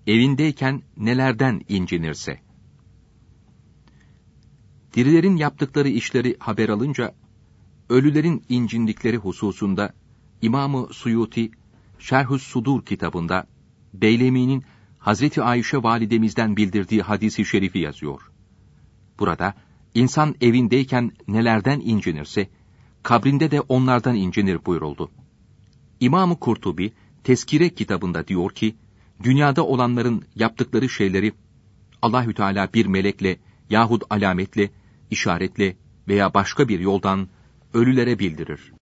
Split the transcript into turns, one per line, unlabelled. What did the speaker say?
evindeyken nelerden incinirse. Dirilerin yaptıkları işleri haber alınca, ölülerin incindikleri hususunda İmam-ı Suyuti, Şerhü's Sudur kitabında, Beylemi'nin Hazreti Ayşe validemizden bildirdiği hadisi şerifi yazıyor. Burada, insan evindeyken nelerden incinirse, kabrinde de onlardan incinir buyuruldu. İmam-ı Kurtubi, Tezkire kitabında diyor ki, dünyada olanların yaptıkları şeyleri, Allahü Teala bir melekle yahut alametle, işaretle veya başka bir yoldan ölülere bildirir.